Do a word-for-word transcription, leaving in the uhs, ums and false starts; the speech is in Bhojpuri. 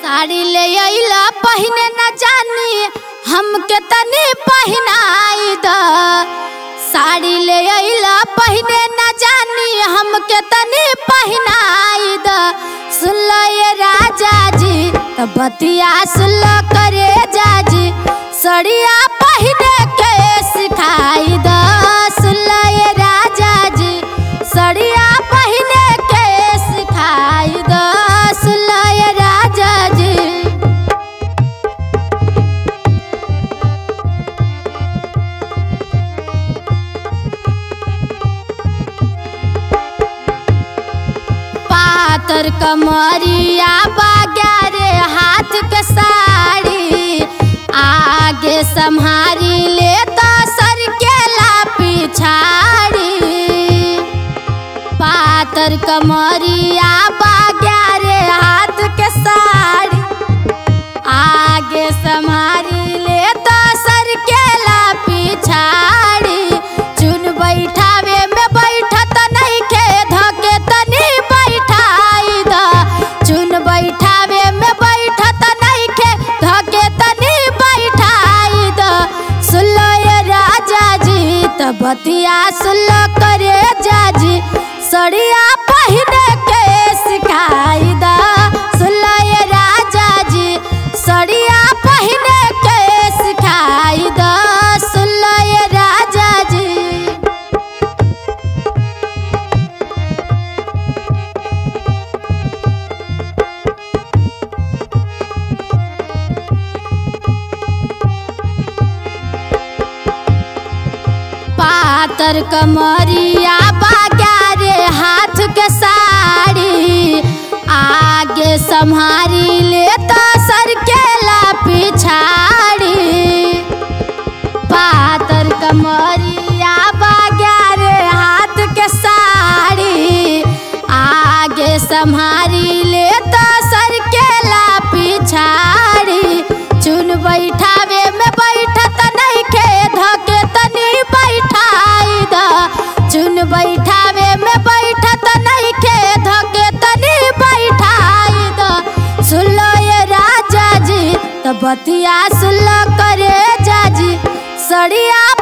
साड़ी ले अइला पहिने न जानी हमके तनी पहिनाई द। साड़ी ले अइला पहिने न जानी हमके तनी पहिनाई द। सुन लो ये राजा जी त बतिया सुन लो करे जाजी सड़िया पहिने के सिखाई द। सुन लो ये राजा जी सड़िया पहिने के सिखाई द। सुन लो ये राजा जी पातर कमरिया बाग्या रे हाथ के साड़ी आगे संहारी ले तो सर के ला पिछाड़ी। पातर कमरिया बाग्या रे हाथ के साड़ी आगे संहारी ले तो सर के ला पिछाड़ी। चुन बैठावे में बैठत नहीं के धके तनी बैठाई द। चुन बैठावे में बैठत नहीं के धके तनी बैठाई द। सुन लो ये राजा जी त बतिया सुन लो करे जाजी सड़िया पहिने के सिखाई द। सुन लो ये राजा जी सड़िया पहिने के सिखाई द। सुन लो ये राजा जी पातर कमरिया बाग्या रे हाथ के साड़ी आगे संहारी ले तो सर के ला पिछाड़ी। पातर कमरिया बाग्या रे हाथ के साड़ी आगे संहारी ले तो सर के ला पिछाड़ी। चुन बैठावे में बैठत नहीं के धके तनी बैठाई द। चुन बैठावे में बैठत नहीं के धके तनी बैठाई द। सुन लो ये राजा जी त बतिया सुन लो करे जाजी सड़िया